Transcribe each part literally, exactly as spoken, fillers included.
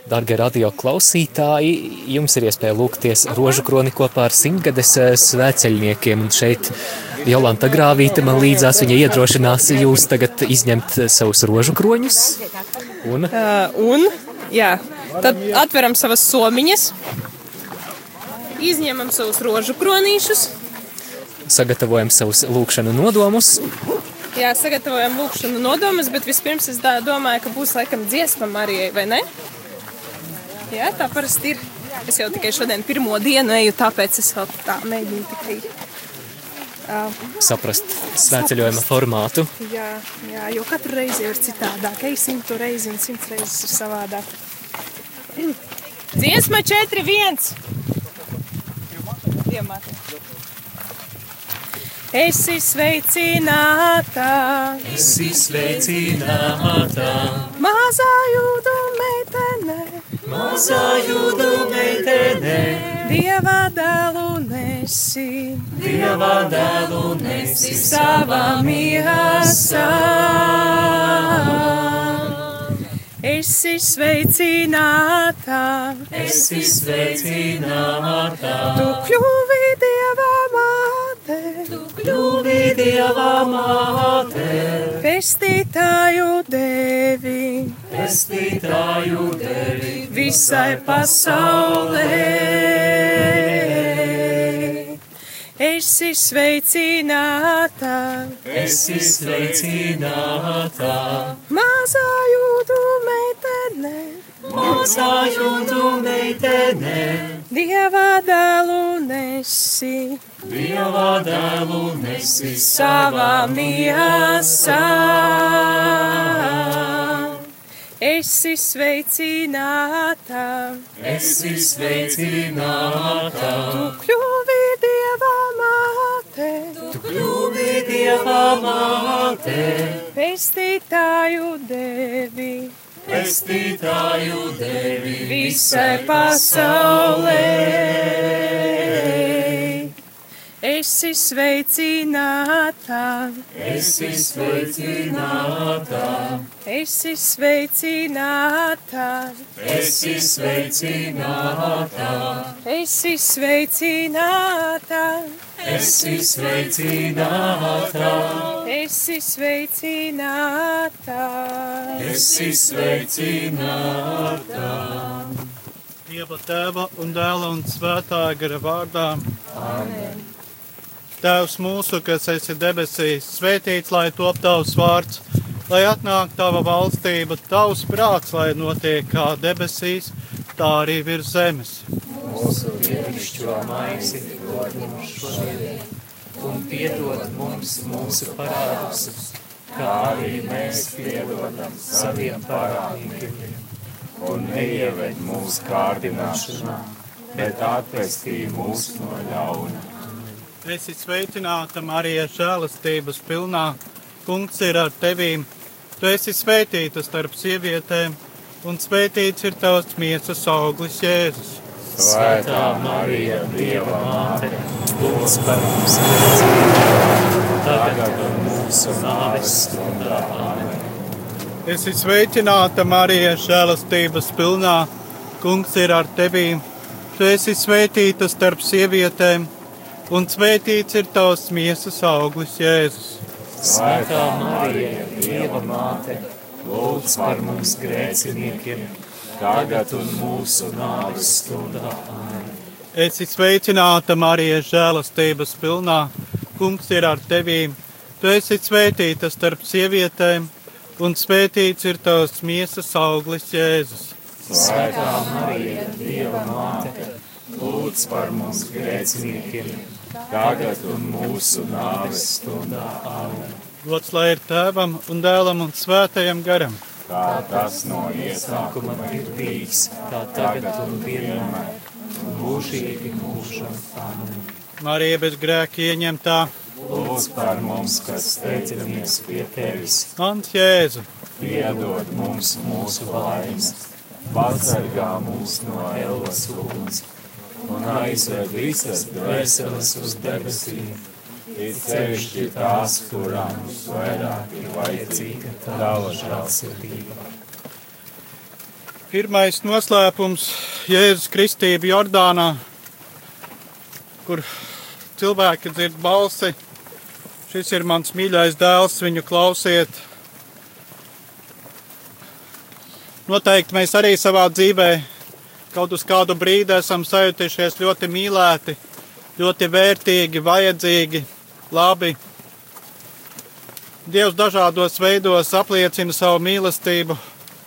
Dargie radio klausītāji, jums ir iespēja lūgties rožu kroni kopā ar simtgades svētceļniekiem, un šeit Jolanta Grāvīte man līdzās, viņa iedrošinās jūs tagad izņemt savus rožu kroņus. Un? Uh, un, jā, tad atveram savas somiņas, izņemam savus rožu kronīšus. Sagatavojam savus lūkšanu nodomus. Jā, sagatavojam lūkšanu nodomus, bet vispirms es domāju, ka būs laikam dziesma Marijai, vai ne? Jā, tā parasti ir. Es jau tikai šodien pirmo dienu eju, tāpēc es vēl tā mēģinu tikai uh, saprast svētceļojuma formātu. Jā, jā, jo katru reizi jau ir citādāk. Ej simtu reizi un simts reizes ir savādāk. Dziesma četri viens. Diemāte. Esi sveicināta, esi sveicināta, mazā jūdu meitene, mazā jūdu meitene, Dieva dēlu nesi, Dieva dēlu nesi savā miesā. Esi sveicināta, esi sveicināta, tu kļuvi Dieva māte, tu kļuvi Dieva māte, pestītāju devi, pestītāju devi visai pasaulē. Esi sveicināta, esi sveicināta, mazā jūdu meitene, mazā jūdu meitene, Dieva dēlu nesi, Dieva dēlu nesi savā miesā. Esi sveicināta, esi sveicināta, tu kļuvi Dieva māte, tu kļuvi Dieva māte, pestītāju devi, pestītāju devi visai pasaulē. Esi sveicināta, esi sveicināta, esi sveicināta, esi sveicināta, esi sveicināta, esi sveicināta, esi sveicināta. esi sveicināta. Dieva Tēva un Dēla un Svētā gara vārdā. Amen. Tēvs mūsu, kas esi debesīs, svētīts, lai top tavs vārds, lai atnāk tava valstība, tavs prāts, lai notiek kā debesīs, tā arī virs zemes. Mūsu dienascho maizi dod mums šodien, un piedod mums mūsu parādus, kā arī mēs piedodam saviem parādniekiem. Un neieved mūsu kārdināšanā, bet atvestī mūs no ļauna. Esi sveicināta, Marija, žēlastības pilnā, Kungs ir ar tevīm. Tu esi svētīta starp sievietēm, un svētīts ir tavs miesas auglis, Jēzus. Svētā Marija, Dieva māte, lūdz par mums grēciniekiem, tagad un mūsu nāves stundā. Amen. Esi sveicināta, Marija, žēlastības pilnā, Kungs ir ar tevīm. Tu esi svētīta starp sievietēm, un svētīts ir tavs miesas auglis, Jēzus. Svētā Marija, Dieva māte, lūdz par mums grēciniekiem, tagad un mūsu nāves stundā. Amen. Esi sveicināta, Marija, žēlastības pilnā, Kungs ir ar tevīm. Tu esi svētīta starp sievietēm, un svētīts ir tavs miesas auglis, Jēzus. Svētā Marija, Dieva māte, lūdz par mums grēciniekiem, tagad un mūsu nāves stundā. Amen. Gods lai ir Tēvam un Dēlam un Svētajam garam. Kā tas no Sākuma ir bijis, tā tagad un vienmēr, un mūžīgi mūžam. Amen. Marija bez grēka ieņemtā, lūdz par mums, kas steicamies pie tevis, mans Jēzu, piedod mums mūsu vainas, pasargā mūs no elles uguns un aizved visas dvēseles uz debesīm, ir sevišķi tās, kurām visvairāk ir vajadzīga tava žēlsirdība. Pirmais noslēpums - Jēzus kristība Jordānā, kur cilvēki dzird balsi. Šis ir mans mīļais dēls, viņu klausiet. Noteikti mēs arī savā dzīvē kaut uz kādu brīdi esam sajutušies ļoti mīlēti, ļoti vērtīgi, vajadzīgi, labi. Dievs dažādos veidos apliecina savu mīlestību.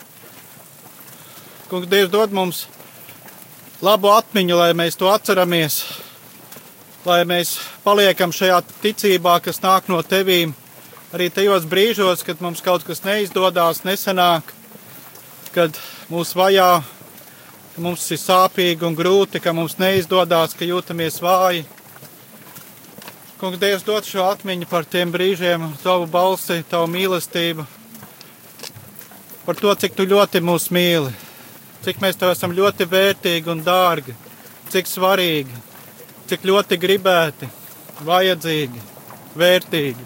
Kungs, Dievs dod mums labu atmiņu, lai mēs to atceramies, lai mēs paliekam šajā ticībā, kas nāk no tevīm, arī tajos brīžos, kad mums kaut kas neizdodās, nesanāk, kad mūs vajā, ka mums ir sāpīgi un grūti, ka mums neizdodās, ka jūtamies vāji. Kungs, Dievs dod šo atmiņu par tiem brīžiem, tavu balsi, tavu mīlestību, par to, cik tu ļoti mūs mīli, cik mēs tev esam ļoti vērtīgi un dārgi, cik svarīgi, cik ļoti gribēti, vajadzīgi, vērtīgi.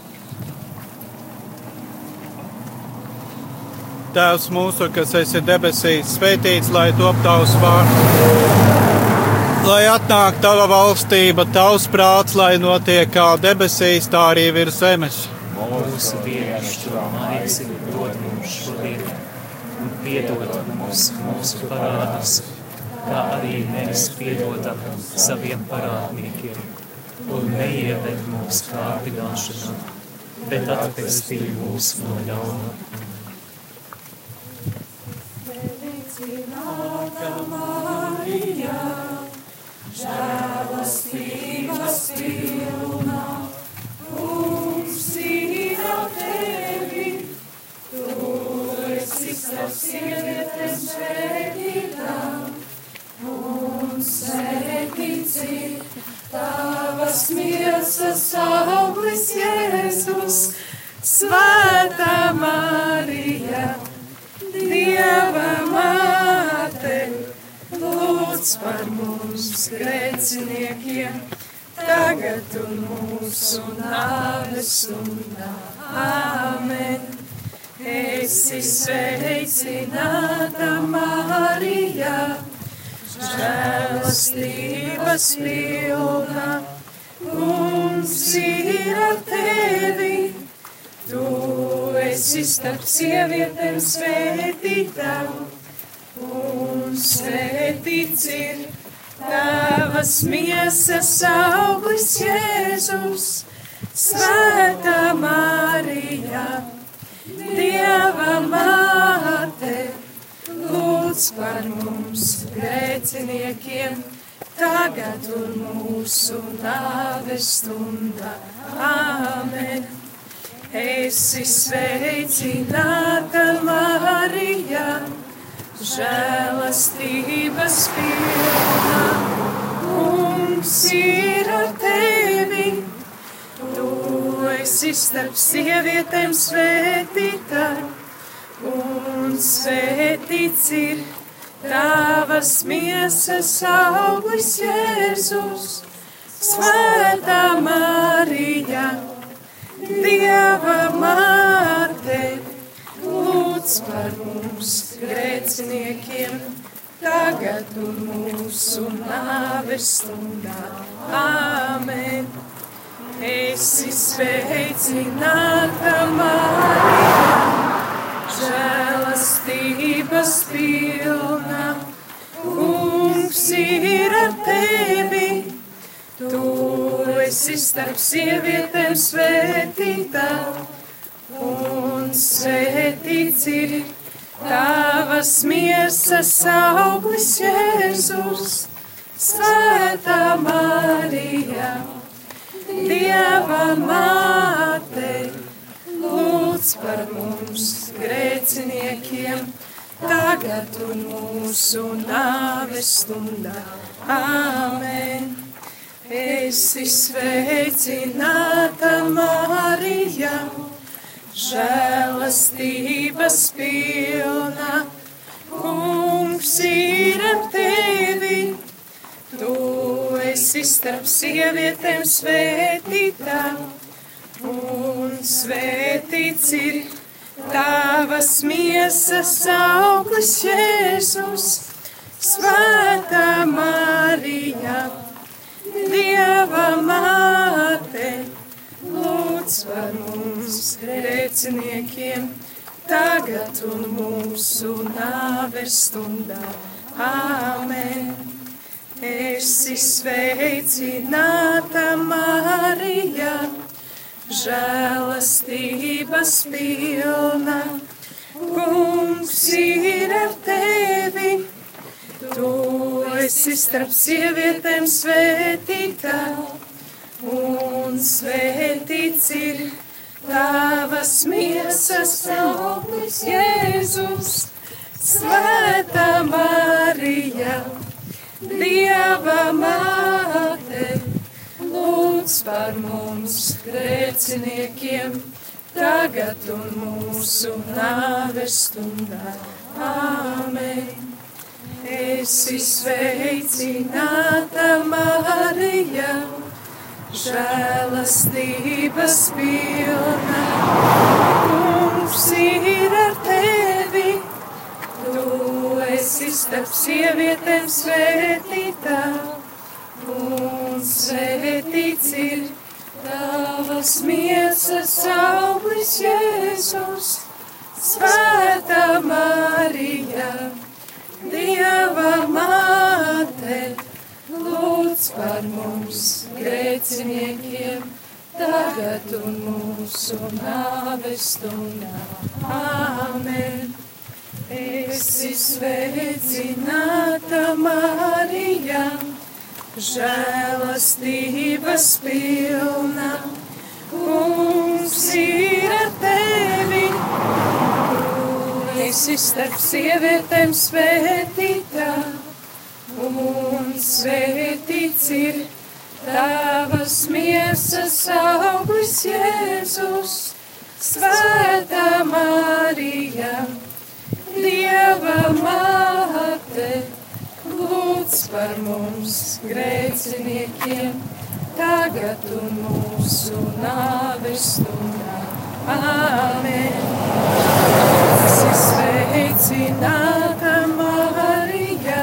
Tēvs mūsu, kas esi debesīs, svētīts, lai top tavs vārds. Lai atnāk tava valstība, tavs prāts, lai notiek kā debesīs, tā arī virs zemes. Mūsu dienascho maizi dod mums šodien, un piedod mums mūsu parādus, kā arī mēs piedodam saviem parādniekiem, un neieved mūsu kārdināšanā, bet atpestī mūs no ļauna. Sveicināta Marija, žēlastības pilna, Kungs ir ar tevi, tu esi starp sievietēm svētītā, un svētīts ir tavas miesas auglis Jēzus, Svētā Marija, Dieva māte, lūdz par mums grēciniekiem, tagad un mūsu nāves stundā. Āmen. Esi sveicināta Marija, žēlastības pilna, Kungs ir ar tevi. Tu esi starp sievietēm svētītā, un svētīts ir tavas miesas auglis Jēzus, Svētā Marija, Dieva māte, lūdz par mums grēciniekiem, tagad un mūsu nāves stundā. Āmen. Esi sveicināta Marija, žēlastības pilna, Kungs ir ar tevi. Tu esi starp sievietēm svētītā, un svētīts ir tavas miesas auglis Jēzus, Svētā Marija, Dieva māte, lūdz par mums grēciniekiem, tagad un mūsu nāves stundā. Āmen. Esi sveicināta Marija, žēlastības pilna, Kungs ir ar tevi. Tu esi starp sievietēm svētītā, un svētīts ir tavas miesas auglis Jēzus, Svētā Marija, Dieva māte, lūdz par mums grēciniekiem, tagad un mūsu nāves stundā. Āmen. Esi sveicināta Marija, žēlastības pilna, Kungs ir ar tevi. Tu esi starp sievietēm svētītā, un svētīts ir tavas miesas auglis Jēzus, Svētā Marija, Dieva māte, lūdz par mums grēciniekiem, tagad un mūsu nāves stundā. Āmen. Esi sveicināta, Marija, žēlastības pilna, Kungs ir ar tevi, tu esi starp sievietēm svētītā, un svētīts ir tavas miesas auglis Jēzus, Svētā Marija, Dieva māte, lūdz par mums grēciniekiem, tagad un mūsu nāves stundā. Āmen. Esi sveicināta, Marija, žēlastības pilna, Kungs ir ar tevi, tu esi starp sievietēm svētītā, un svētīts ir tavas miesas auglis Jēzus, Svētā Marija, Dieva māte, lūdz par mums grēciniekiem, tagad un mūsu nāves stundā. Āmen. Esi sveicināta, Marija, žēlastības pilna, Kungs ir ar tevi, tu esi starp sievietēm svētītā, un svētīts ir tavas miesas auglis Jēzus, Svētā Marija, Dieva māte, lūdz par mums grēciniekiem, tagad un mūsu nāves stundā. Āmen. Esi sveicināta, Marija,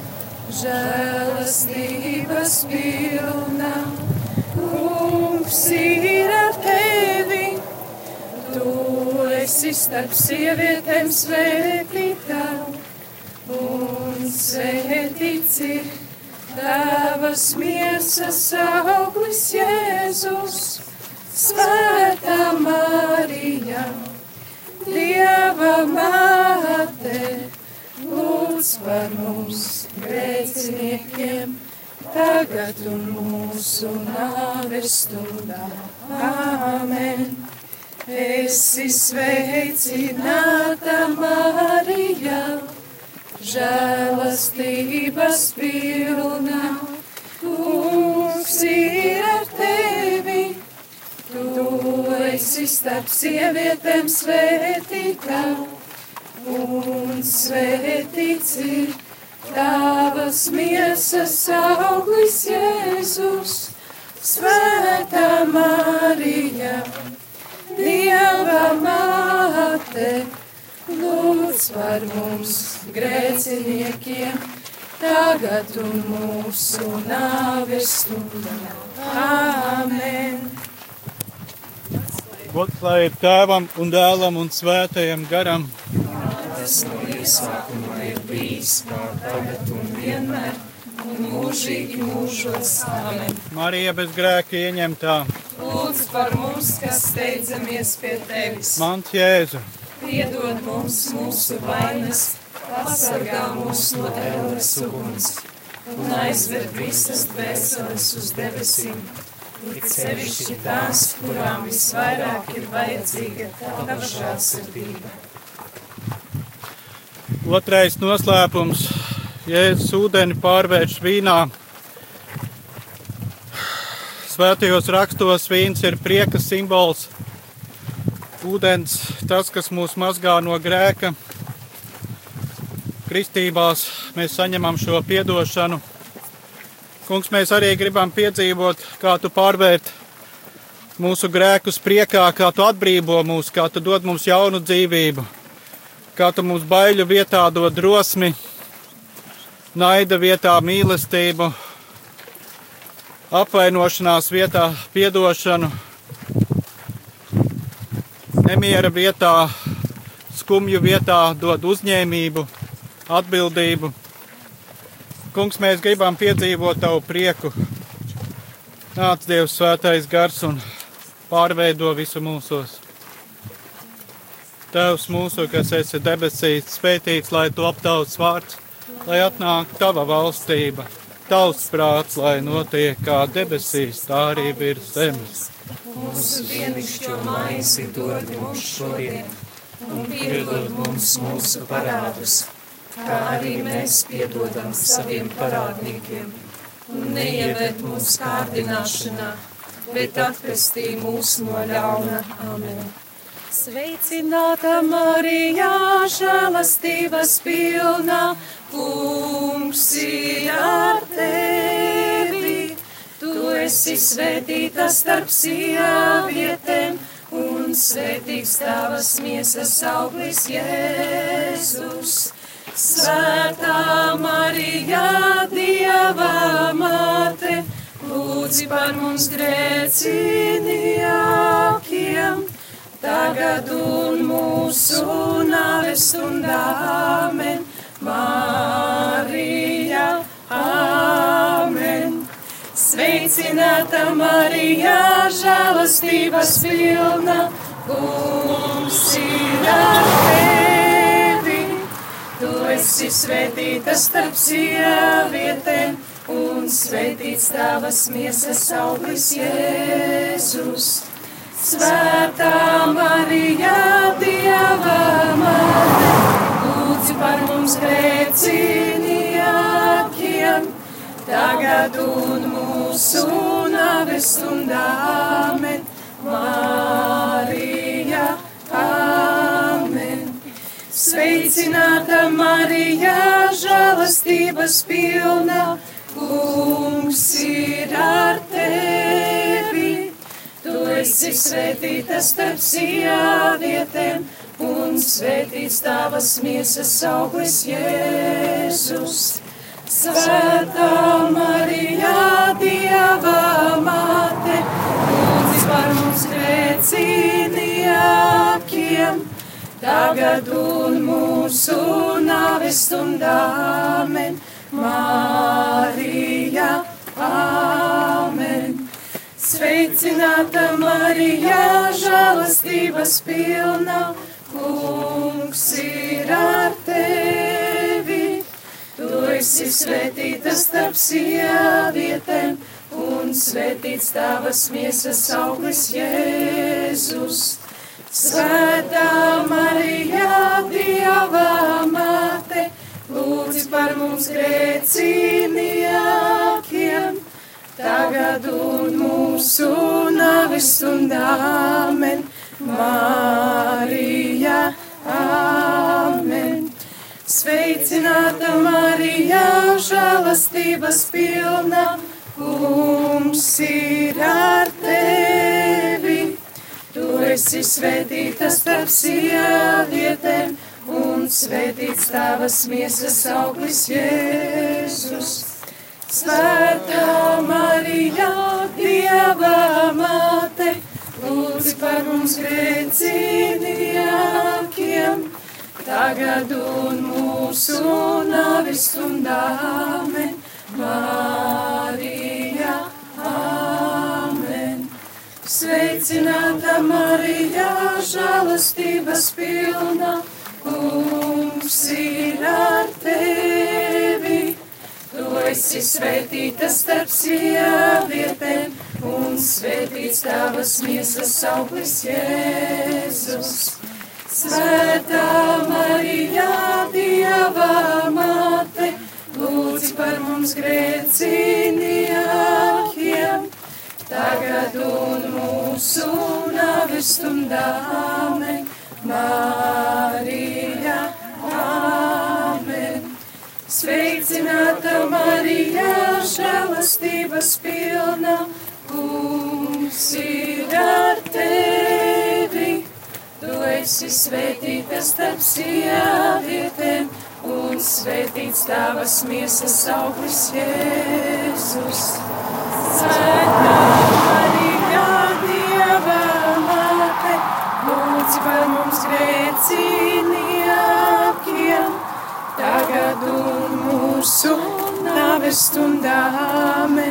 žēlastības pilna, Kungs ir ar tevi, tu esi starp sievietēm svētītā, un svētīts ir tavas miesas auglis Jēzus, Svētā Marija, Dieva māte, lūdz par mums grēciniekiem, tagad un mūsu nāves stundā. Āmen. Esi sveicināta, Marija, žēlastības pilna, Kungs ir ar tevi, tu esi starp sievietēm svētītā, un svētīts ir tavas miesas auglis Jēzus, Svētā Marija, Dieva māte, lūdz par mums grēciniekiem, tagad un mūsu nāves stundā. Āmen. Gods lai ir Tēvam un Dēlam un Svētajam garam. Tas no iesākuma ir bijis, kā tagad un vienmēr, un mūžīgi mūžos. Āmen. Marija bez grēka ieņemtā. Lūdz par mums, kas steidzamies pie tevis. Mans Jēzu. Piedod mums mūsu vainas, pasargā mūs no ēles uguns, un aizved visas dvēseles uz debesīm, it sevišķi tās, kurām visvairāk ir vajadzīga tava žēlsirdība. Otrais noslēpums. Jēzus ūdeni pārvērš vīnā. Svētajos rakstos vīns ir prieka simbols. Ūdens, tas, kas mūs mazgā no grēka. Kristībās mēs saņemam šo piedošanu. Kungs, mēs arī gribam piedzīvot, kā tu pārvērt mūsu grēkus priekā, kā tu atbrīvo mūs, kā tu dod mums jaunu dzīvību, kā tu mums baiļu vietā dod drosmi, naida vietā mīlestību, apvainošanās vietā piedošanu, nemiera vietā, skumju vietā dod uzņēmību, atbildību. Kungs, mēs gribam piedzīvot tavu prieku. Nāc, Dievs, svētais gars un pārveido visu mūsos. Tēvs mūsu, kas esi debesīs, svētīts, lai top tavs vārds, lai atnāk tava valstība, tavs prāts, lai notiek kā debesīs, tā arī virs zemes. Mūsu dienascho maizi dod mums šodien, un piedod mums mūsu parādus, kā arī mēs piedodam saviem parādniekiem, un neieved mūs kārdināšanā, bet atpestī mūs no ļauna. Amen. Sveicināta Marija, žēlastības pilna, Kungs ir ar tevi. Tu esi svētīta starp sievietēm, un svētīts tavas miesas auglis Jēzus. Svētā Marija, Dieva māte, lūdzi par mums grēciniekiem, tagad un mūsu nāves stundā. Amen. Marija, amen. Sveicināta Marija, žēlastības pilna, Kungs ir ar tevi. Tu esi svētīta starp sievietēm, un svētīts tavas miesas auglis Jēzus. Svētā Marija, Dieva māte, lūdzi par mums grēciniekiem, tagad un mūsu nāves stundā. Amen. Marija, amen. Sveicināta Marija, žēlastības pilna, Kungs ir ar tevi. Tu esi svētīta starp sievietēm, un svētīts tavas miesas auglis Jēzus. Svētā Marija, Dieva māte, lūdzi par mums grēciniekiem, tagad un mūsu nāves stundā. Amen. Marija, amen. Sveicināta Marija, žēlastības pilna, Kungs ir ar tevi. Tu esi svētīta starp sievietēm, un svētīts tavas miesas auglis Jēzus. Svētā Marija, Dieva māte, lūdzi par mums grēciniekiem, tagad un mūsu nāves stundā. Amen. Marija, amen. Sveicināta Marija, žēlastības pilna, Kungs ir ar tevi. Tu esi svētīta starp sievietēm, un svētīts tavas miesas auglis Jēzus. Svētā Marija, Dieva māte, lūdzi par mums grēciniekiem, tagad un mūsu nāves stundā. Amen. Marija, amen. Sveicināta Marija, žēlastības pilna, Kungs ir ar tevi. Tu esi svētīta starp sievietēm, un svētīts tavas miesas auglis Jēzus. Svētā Marija, Dieva māte, lūdzi par mums grēciniekiem, tagad un mūsu nāves stundā. Amen. Marija, amen. Sveicināta Marija, žēlastības pilna, Kungs ir ar tevi, tu esi svētīta starp sievietēm, un svētīts tavas miesas auglis, Jēzus. Svētā Marija, Dieva māte, lūdz par mums grēciniekiem, tagad un mūsu nāves stundā. Āmen.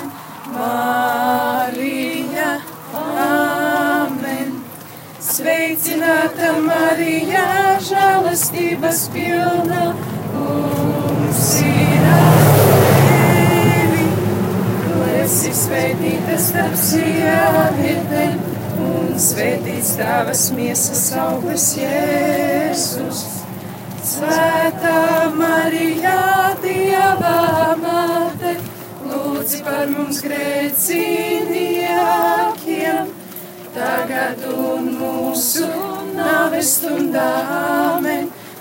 Marija, āmen. Sveicināta Marija, žēlastības pilna, kungs ir ar tevi. Tu esi svētīta starp sievietēm, un svētīts tavas miesas auglis, Jēzus. Svētā Marija, Dieva māte, lūdzi par mums grēciniekiem, tagad un mūsu nāves stundā. Āmen.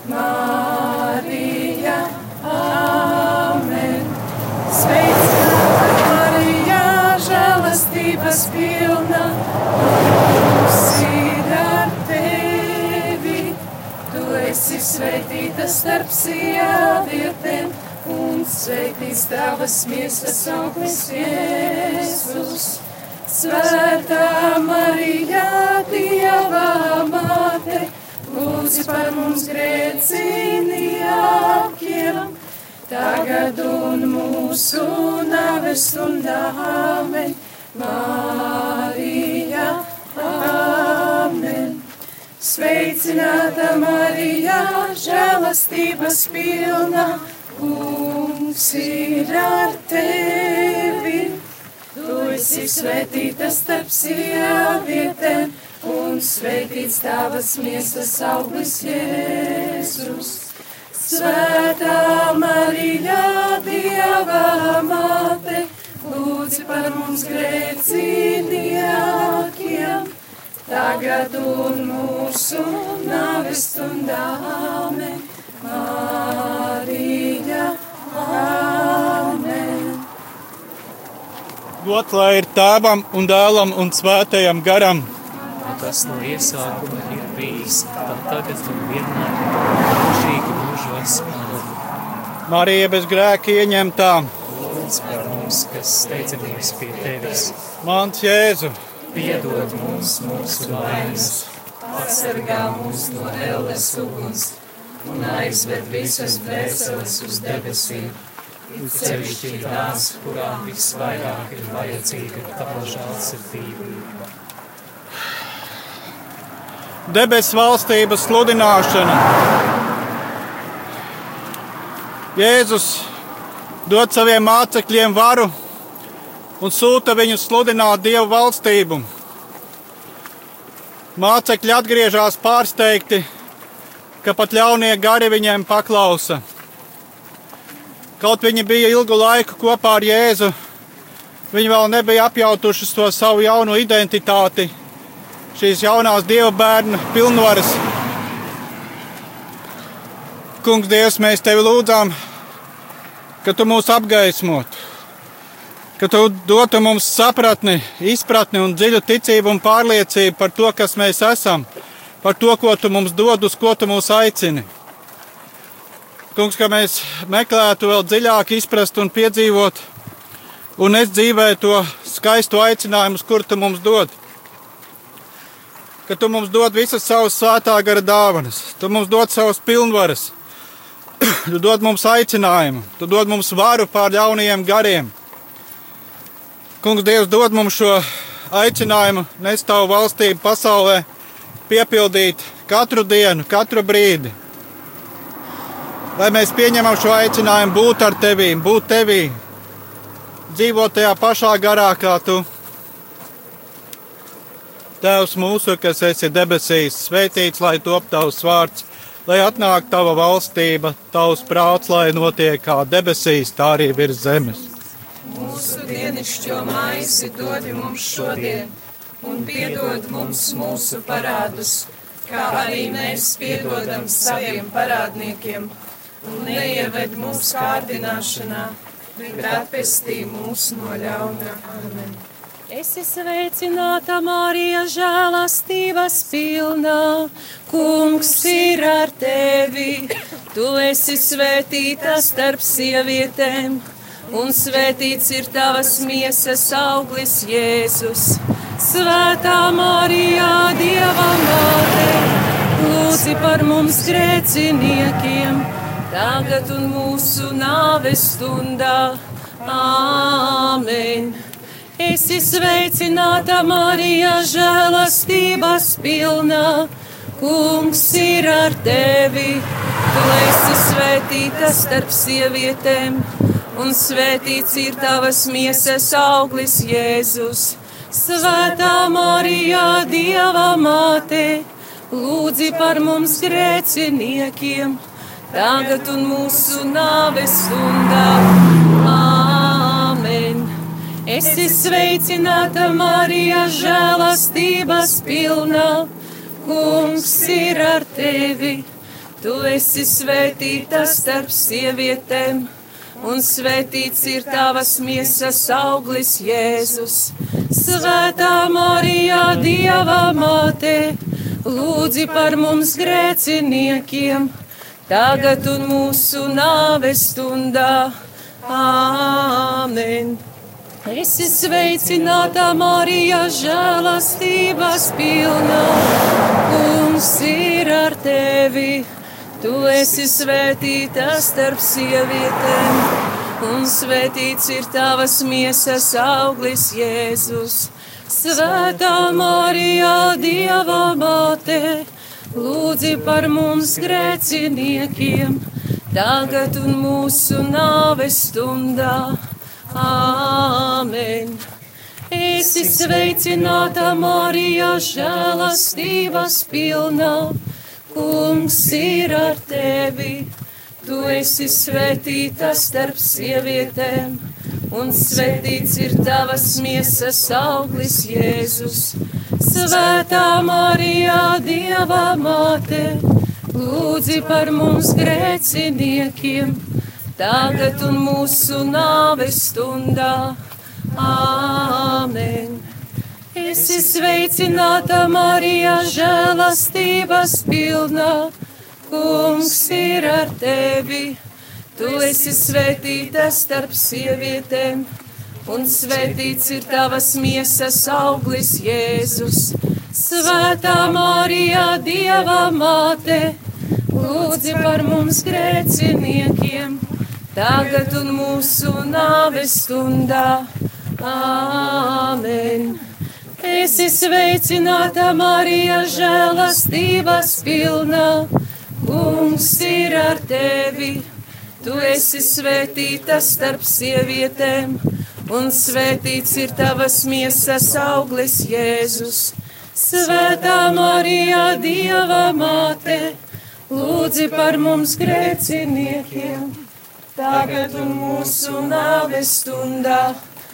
Marija, āmen. Sveicināta Marija, žēlastības pilna, kungs ir ar tevi. Tu esi svētīta starp sievietēm, un svētīts tavas miesas auglis, Jēzus. Svētā Marija, Dieva māte, lūdzi par mums grēciniekiem, tagad un mūsu nāves stundā. Āmen. Marija, āmen. Sveicināta Marija, žēlastības pilna, kungs ir ar tevi. Tu esi svētīta starp sievietēm, un svētīts tavas miesas auglis, Jēzus. Svētā Marija, Dieva māte, lūdzi par mums grēciniekiem, tagad un mūsu nāves stundā. Āmen. Marija, āmen. Dot, lai ir Tēvam un Dēlam un Svētajam garam. Tas no iesākuma ir bijis, tā tagad un vienmēr, mūžīgi mūžos. Āmen. Marija bez grēka ieņemtā, Lūdz par mums, kas steidzamies pie tevis. mans Jēzu, Piedod mums mūsu vainas, Atsargā mūs no elles uguns un aizved visas dvēseles uz debesīm. sevišķi tās, kurām visvairāk ir vajadzīga tava žēlsirdība. debes valstības sludināšana. Jēzus dod saviem mācekļiem varu un sūta viņus sludināt Dievu valstību. Mācekļi atgriežas pārsteigti, ka pat ļaunie gari viņiem paklausa. Kaut viņi bija ilgu laiku kopā ar Jēzu, viņi vēl nebija apjautuši to savu jauno identitāti, šīs jaunās Dieva bērna pilnvaras. Kungs, Dievs, mēs Tevi lūdzām, ka Tu mūs apgaismotu, ka Tu dotu mums sapratni, izpratni un dziļu ticību un pārliecību par to, kas mēs esam, par to, ko Tu mums dod, uz ko Tu mūs aicini. Kungs, ka mēs meklētu vēl dziļāk izprast un piedzīvot un es dzīvē to skaisto aicinājumu, kur Tu mums dod. Ka Tu mums dod visas savas svētā gara dāvanas, Tu mums dod savas pilnvaras, Tu dod mums aicinājumu, Tu dod mums varu pār ļaunajiem gariem. Kungs, Dievs, dod mums šo aicinājumu nest Tavu valstību pasaulē, piepildīt katru dienu, katru brīdi. Lai mēs pieņemam šo aicinājumu būt ar Tevī, būt Tevī, dzīvot tajā pašā garā kā Tu. Tēvs mūsu, kas esi debesīs, svētīts, lai top Tavs vārds, lai atnāk Tava valstība, Tavs prāts, lai notiek kā debesīs, tā arī virs zemes. Mūsu dienišķo maizi dod mums šodien, un piedod mums mūsu parādus, kā arī mēs piedodam saviem parādniekiem, un neieved mūsu kārdināšanā, bet atpestī mūs no ļauna. Amen. Esi sveicināta, Marija, žēlastības pilnā, Kungs ir ar tevi. Tu esi svētīta starp sievietēm, un svētīts ir tavas miesas auglis, Jēzus. Svētā Marija, Dieva māte, lūdzi par mums grēciniekiem, tagad un mūsu nāves stundā. Āmen. Esi sveicināta, Marija, žēlastības pilnā, Kungs ir ar tevi. Tu esi svētīta starp sievietēm, un svētīts ir tavas miesas auglis, Jēzus. Svētā Marija, Dieva māte, lūdzi par mums grēciniekiem, tagad un mūsu nāves stundā. Āmen. Esi sveicināta, Marija, žēlastības pilnā, Kungs ir ar tevi. Tu esi svētīta starp sievietēm, un svētīts ir tavas miesas auglis, Jēzus. Svētā Marija, Dieva māte, lūdzi par mums grēciniekiem, tagad un mūsu nāves stundā. Āmen. Esi sveicināta, Marija, žēlastības pilnā, Kungs ir ar tevi. Tu esi svētīta starp sievietēm, un svētīts ir tavas miesas auglis, Jēzus. Svētā Marija, Dieva māte, lūdzi par mums grēciniekiem, tagad un mūsu nāves stundā. Āmen. Esi sveicināta, Marija, žēlastības pilnā, Kungs ir ar tevi. Tu esi svētīta starp sievietēm, un svētīts ir tavas miesas auglis, Jēzus. Svētā Marija, Dieva māte, lūdzi par mums grēciniekiem, tagad un mūsu nāves stundā. Āmen. Esi sveicināta, Marija, žēlastības pilnā, Kungs ir ar tevi. Tu esi svētīta starp sievietēm, un svētīts ir tavas miesas auglis, Jēzus. Svētā Marija, Dieva māte, lūdzi par mums grēciniekiem, tagad un mūsu nāves stundā. Āmen. Esi sveicināta, Marija, žēlastības pilnā, Kungs ir ar tevi. Tu esi svētīta starp sievietēm, un svētīts ir tavas miesas auglis, Jēzus. Svētā Marija, Dieva māte, lūdzi par mums grēciniekiem, tagad un mūsu nāves stundā.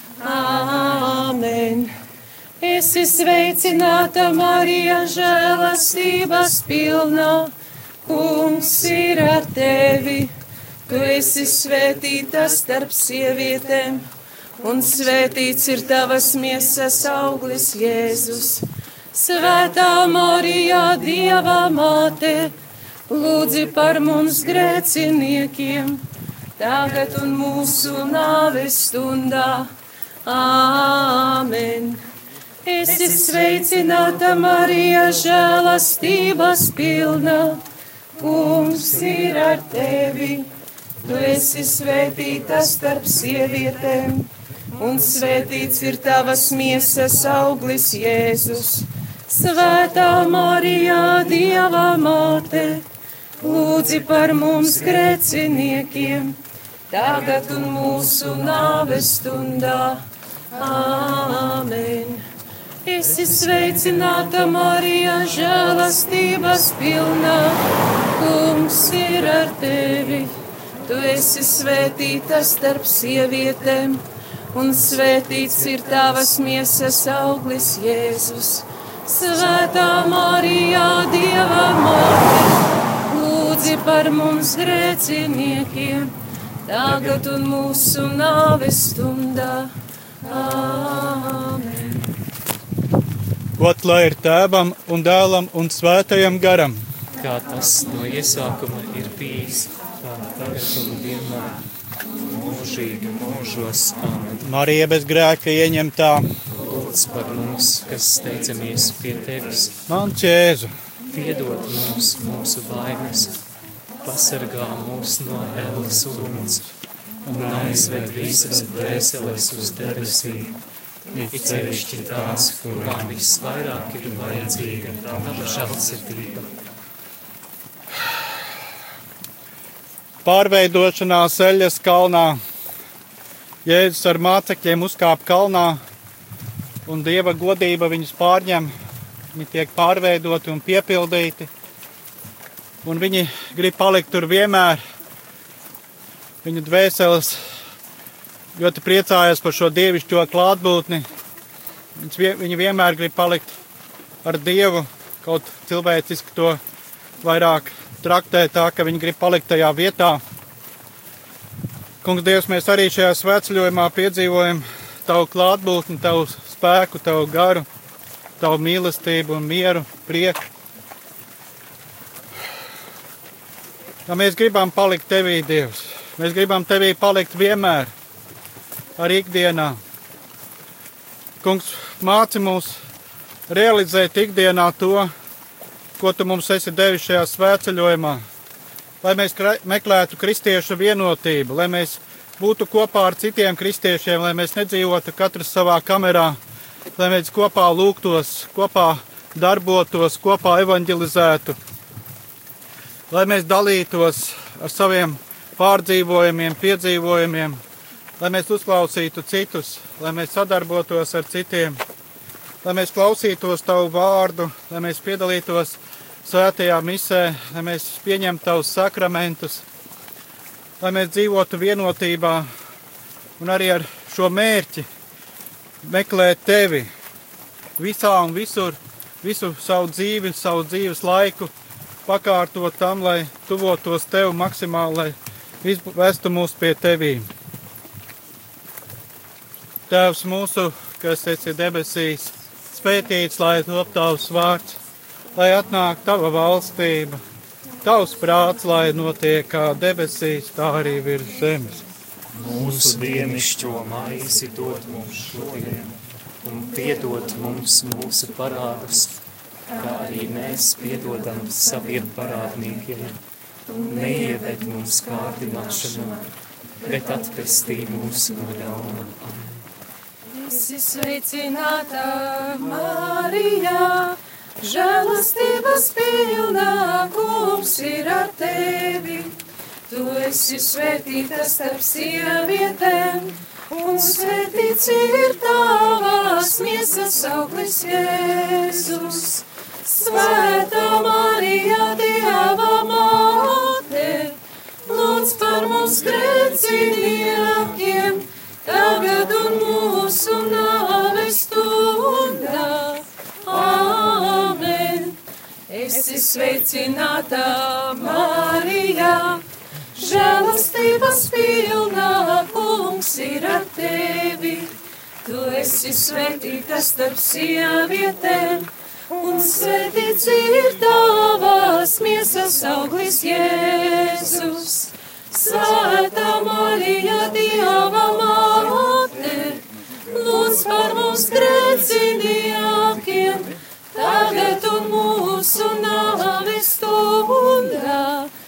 Āmen. Esi sveicināta, Marija, žēlastības pilnā, Kungs ir ar tevi. Tu esi svētīta starp sievietēm, un svētīts ir tavas miesas auglis, Jēzus. Svētā Marija, Dieva māte, lūdzi par mums grēciniekiem, tagad un mūsu nāves stundā. Āmen. Esi sveicināta, Marija, žēlastības pilnā, Kungs ir ar tevi. Tu esi svētīta starp sievietēm, un svētīts ir tavas miesas auglis, Jēzus. Svētā Marija, Dieva māte, lūdzi par mums grēciniekiem, tagad un mūsu nāves stundā. Āmen. Esi sveicināta, Marija, žēlastības pilnā, Kungs ir ar tevi. Tu esi svētīta starp sievietēm, un svētīts ir tavas miesas auglis, Jēzus. Svētā Marija, Dieva māte, lūdzi par mums grēciniekiem, tagad un mūsu nāves stundā. Āmen. Ot, lai ir Tēvam un Dēlam un Svētajam garam. Kā tas no iesākuma ir bijis, kā tagad un vienmēr, mūžīgi mūžos. Amen. Marija bez grēka ieņemtā. Lūdz par mums, kas steicamies pie tevis. Mans Jēzu. Piedod mums mūsu vainas, pasargā mūs no ēlas uguns un aizved visas dvēseles uz debesīm. It sevišķi tās, kurām visvairāk ir vajadzīga tava žēlsirdība. Pārveidošanās Eļas kalnā. Jēzus ar mācekļiem uzkāp kalnā, un Dieva godība viņus pārņem. Viņi tiek pārveidoti un piepildīti, un viņi grib palikt tur vienmēr. Viņu dvēseles ļoti priecājas par šo dievišķo klātbūtni. Viņi vienmēr grib palikt ar Dievu, kaut cilvēciski to vairāk traktē tā, ka viņi grib palikt tajā vietā. Kungs Dievs, mēs arī šajā svētceļojumā piedzīvojam Tavu klātbūtni, Tavu spēku, Tavu garu, Tavu mīlestību un mieru, prieku. Ja mēs gribam palikt Tevī, Dievs, mēs gribam Tevī palikt vienmēr, arī ikdienā. Kungs, māci mūs realizēt ikdienā to, ko Tu mums esi devis šajā svētceļojumā, lai mēs meklētu kristiešu vienotību, lai mēs būtu kopā ar citiem kristiešiem, lai mēs nedzīvotu katrs savā kamerā, lai mēs kopā lūgtos, kopā darbotos, kopā evanģelizētu, lai mēs dalītos ar saviem pārdzīvojumiem, piedzīvojumiem, lai mēs uzklausītu citus, lai mēs sadarbotos ar citiem, lai mēs klausītos Tavu vārdu, lai mēs piedalītos svētajā misē, lai mēs pieņemtu Tavus sakramentus, lai mēs dzīvotu vienotībā un arī ar šo mērķi meklēt Tevi visā un visur, visu savu dzīvi, savu dzīves laiku, pakārtot tam, lai tuvotos Tev maksimāli, lai vestu mūs pie Tevīm. Tēvs mūsu, kas esi debesīs, svētīts, lai top Tavs vārds, lai atnāk Tava valstība, Tavs prāts, lai notiek kā debesīs, tā arī virs zemes. Mūsu dienišķo maizi dod mums šodien, un piedod mums mūsu parādus, kā arī mēs piedodam saviem parādniekiem. Neieved mums kārdināšanā, bet atpestī mūs no ļauna. Amen. Esi sveicināta, Marija, žēlastības pilnā, Kungs ir ar Tevi. Tu esi svētīta starp sievietēm, un svētīts ir Tavas miesas auglis Jēzus. Svētā Marija, Dieva māte, lūdz par mums grēciniekiem, tagad un mūsu nāves stundā. Āmen. Esi sveicināta, Marija, žēlastības pilnā, Kungs ir ar Tevi. Tu esi svētīta starp sievietēm, un svētīts ir Tavas miesas auglis Jēzus. Svētā Marija, Dieva māte, lūdz par mums grēciniekiem, tagad un mūsu nāves stundā.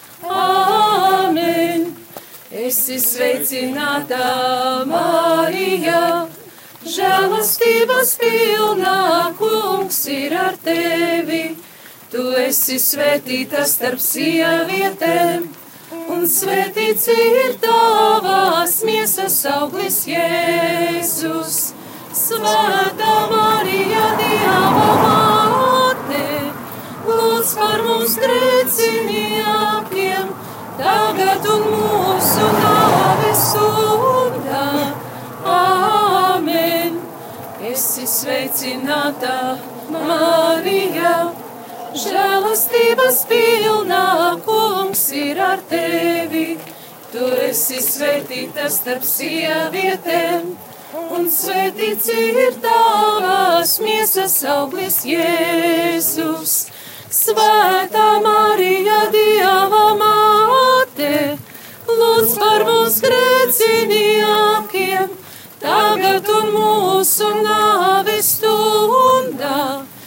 Āmen. Esi sveicināta, Marija, žēlastības pilnā, Kungs ir ar Tevi. Tu esi svētīta starp sievietēm, un svētīts ir Tavas miesas auglis Jēzus. Svētā Marija, Dieva māte, lūdz par mums grēciniekiem, tagad un mūsu nāves stundā. Āmen. Esi sveicināta, Marija, žēlastības pilnā, Kungs ir ar Tevi. Tu esi svētīta starp sievietēm, un svētīts ir tavas miesas auglis, Jēzus. Svētā Marija, Dieva māte, lūdz par mums grēciniekiem, tagad un mūsu nāves stundā.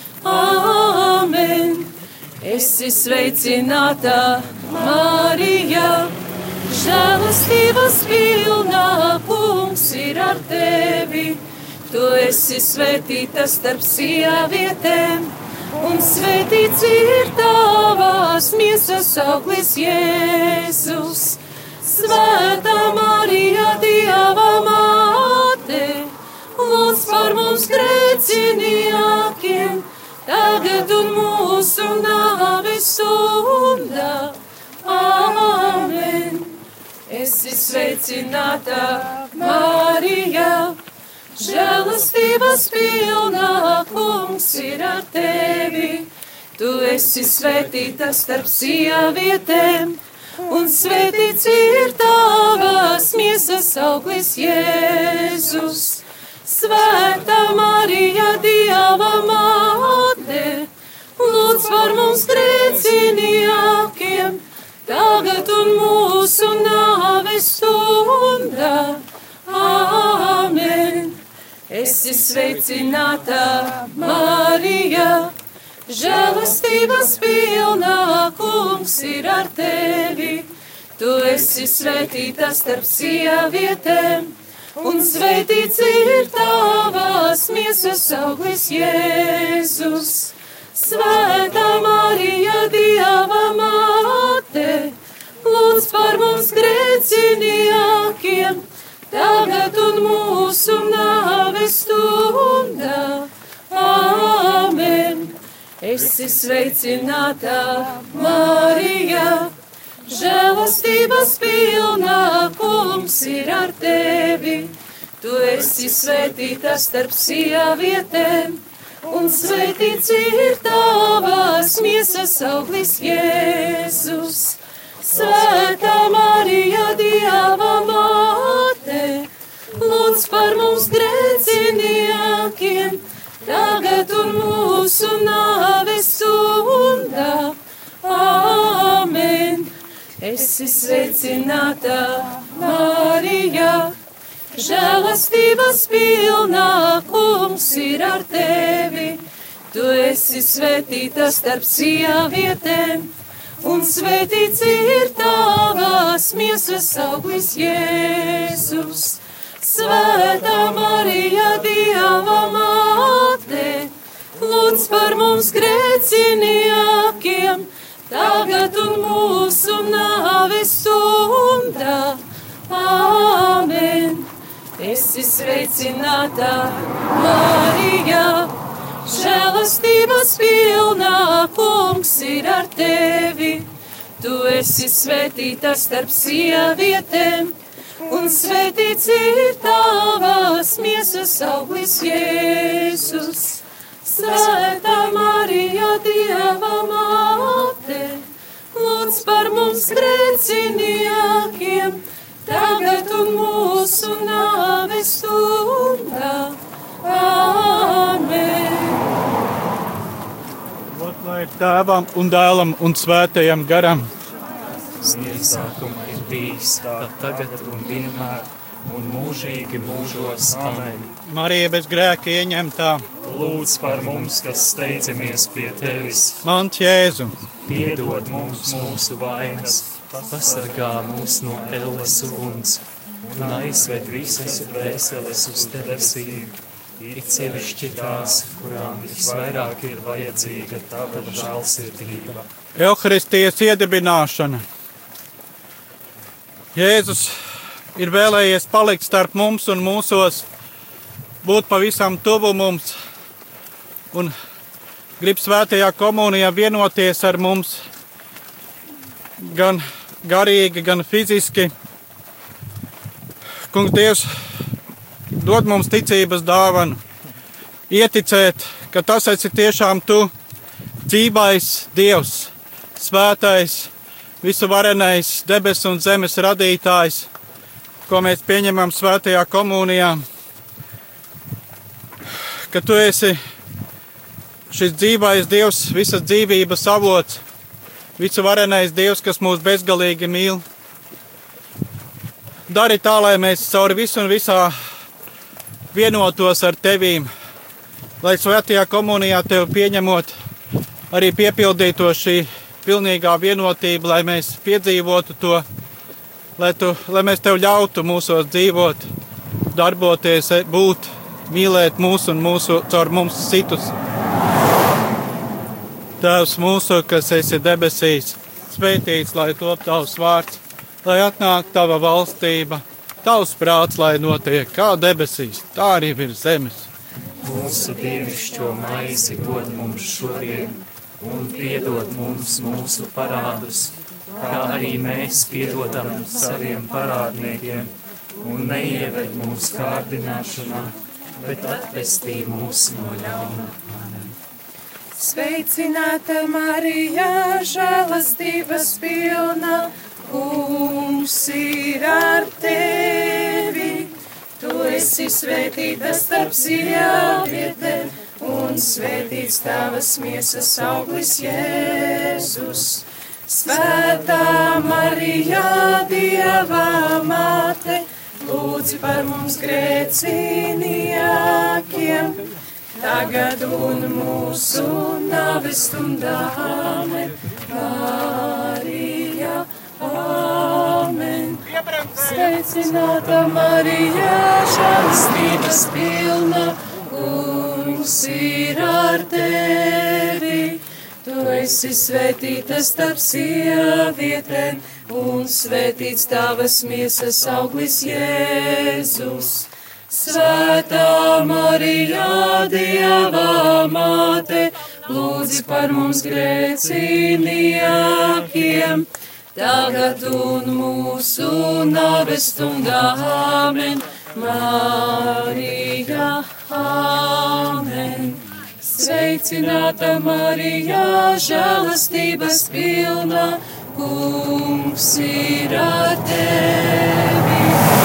Āmen. Esi sveicināta, Marija, žēlastības pilnā, Kungs ir ar tevi. Tu esi svētīta starp sievietēm, un svētīts ir tavas miesas auglis, Jēzus. Svētā Marija, Dieva māte, lūdz par mums grēciniekiem, tagad un mūsu nāves stundā. Āmen. Esi sveicināta, Marija, žēlastības pilnā, Kungs ir ar tevi. Tu esi svētīta starp sievietēm, un svētīts ir tavas miesas auglis, Jēzus. Svētā Marija, Dieva māte, lūdz par mums grēciniekiem, tagad un mūsu nāves stundā. Āmen. Esi sveicināta, Marija, žēlastības pilnā, Kungs ir ar tevi. Tu esi svētīta starp sievietēm, un svētīts ir tavas miesas auglis, Jēzus. Svētā Marija, Dieva māte, lūdz par mums grēciniekiem, tagad un mūsu nāves stundā. Āmen. Esi sveicināta, Marija, žēlastības pilnā, Kungs ir ar tevi. Tu esi svētīta starp sievietēm, un svētīts ir tavas miesas auglis, Jēzus. Svētā Marija, Dieva māte, lūdz par mums grēciniekiem, tagad un mūsu nāves stundā. Āmen. Esi sveicināta, Marija, žēlastības pilnā, Kungs ir ar tevi. Tu esi svētīta starp sievietēm, un svētīts ir tavas miesas auglis, Jēzus. Svētā Marija, Dieva māte, lūdz par mums grēciniekiem, tagad un mūsu nāves stundā. Āmen. Esi sveicināta, Marija, žēlastības pilnā, Kungs ir ar tevi. Tu esi svētīta starp sievietēm, un svētīts ir tavas miesas auglis, Jēzus. Svētā Marija, Dieva māte, lūdz par mums grēciniekiem, tagad un mūsu nāves stundā. Āmen. Ot, lai ir Tēvam un Dēlam un Svētajam garam. Iesākumā ir bijis, tā tagad un vienmēr, un mūžīgi mūžos. Amen. Marija bez grēka ieņemtā, Lūdz par mums, kas steidzamies pie tevis. mans Jēzu, Piedod mums mūsu vainas, pasargā mūs no elles uguns, un aizved visas dvēseles uz debesīm, it sevišķi tās, kurām visvairāk ir vajadzīga tava žēlsirdība. Euharistijas iedibināšana. Jēzus ir vēlējies palikt starp mums un mūsos, būt pavisam tuvu mums un grib svētajā komunijā vienoties ar mums gan garīgi, gan fiziski. Kungs Dievs dod mums ticības dāvanu, ieticēt, ka tas esi tiešām tu, dzīvais Dievs, svētais, visuvarenais, debesu un zemes radītājs, ko mēs pieņemam svētajā komunijā. ka tu esi šis dzīvais Dievs, visas dzīvības avots, visu varenais Dievs, kas mūs bezgalīgi mīl. Dari tā, lai mēs cauri visu un visā vienotos ar Tevīm, lai svētajā komunijā Tev pieņemot, arī piepildīto šī pilnīgā vienotība, lai mēs piedzīvotu to, lai, tu, lai mēs Tev ļautu mūsos dzīvot, darboties, būt, mīlēt mūsu un mūsu, caur mums citus. Tēvs mūsu, kas esi debesīs, svētīts, lai top Tavs vārds, lai atnāk Tava valstība, Tavs prāts, lai notiek kā debesīs, tā arī virs zemes. Mūsu dievišķo maizi dod mums šodien, un piedod mums mūsu parādus, kā arī mēs piedodam saviem parādniekiem, un neieved mūsu kārdināšanā, bet atvestī mūs no ļauna. Sveicināta Marija, žēlastības pilna, Kungs ir ar Tevi. Tu esi svētīta starp sievietēm, un svētīts Tavas miesas auglis Jēzus. Svētā Marija, Dieva māte, lūdzi par mums grēciniekiem, tagad un mūsu nāves stundā. Amen. Marija, amen. Sveicināta Marija, žēlastības pilna, Kungs ir ar Tevi. Tu esi svētīta starp sievietēm, un svētīts Tavas miesas auglis Jēzus. Svētā Marija, Dieva māte, lūdzi par mums grēciniekiem, tagad un mūsu nāves stundā. Amen. Marija, amen. Sveicināta Marija, žēlastības pilna, Kungs ir ar Tevi.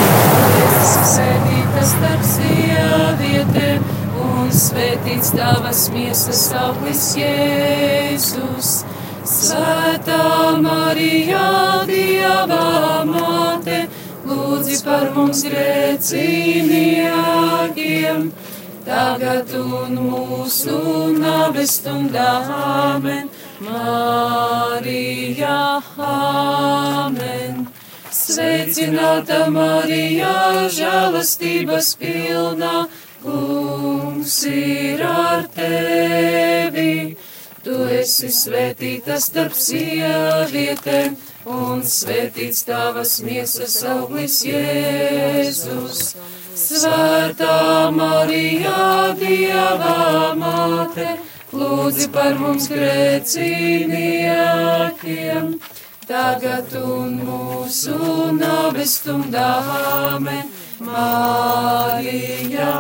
Svētīta starp sievietēm, un svētīts Tavas miesas auglis Jēzus. Svētā Marija, Dieva māte, lūdzi par mums grēciniekiem, tagad un mūsu nāves stundā. Amen. Marija, amen. Sveicināta Marija, žēlastības pilna, Kungs ir ar Tevi. Tu esi svētīta starp sievietēm, un svētīts Tavas miesas auglis Jēzus. Svētā Marija, Dieva māte, lūdzi par mums grēciniekiem, tagad un mūsu nāves stundā. Amen. Marija,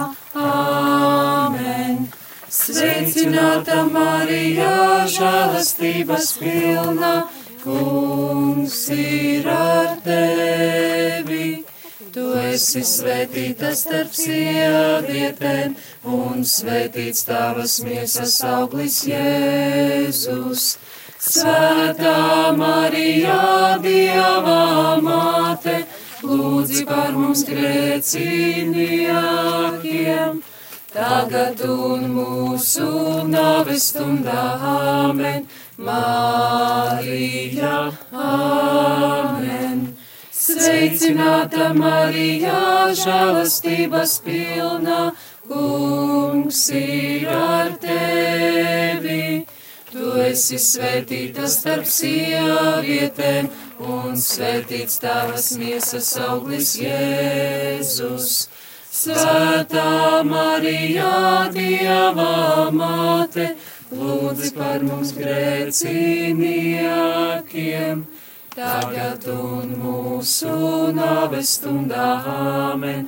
amen. Sveicināta Marija, žēlastības pilna, Kungs ir ar Tevi. Tu esi svētīta starp sievietēm, un svētīts Tavas miesas auglis Jēzus. Svētā Marija, Dieva māte, lūdzi par mums grēciniekiem, tagad un mūsu nāves stundā. Amen. Marija, amen. Sveicināta Marija, žēlastības pilna, Kungs ir ar Tevi. Tu esi svētīta starp sievietēm, un svētīts Tavas miesas auglis Jēzus. Svētā Marija, Dieva māte, lūdzi par mums grēciniekiem, tagad un mūsu nāves stundā. Amen.